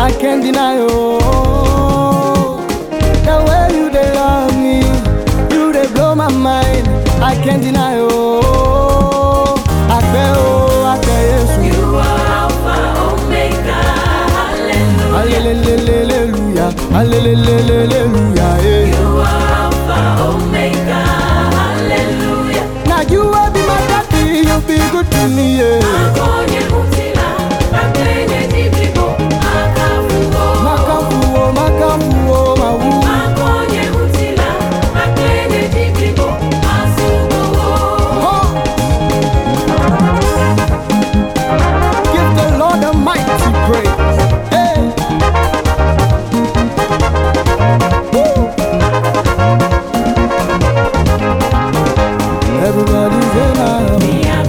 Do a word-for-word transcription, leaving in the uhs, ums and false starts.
I can't deny, oh, the way you they love me, you they blow my mind. I can't deny, oh, I feel, oh, I feel yes. You are Alpha, Omega, hallelujah, hallelujah, yeah. You are Alpha, Omega, hallelujah. Now you will be my daddy, you'll be good to me, yeah.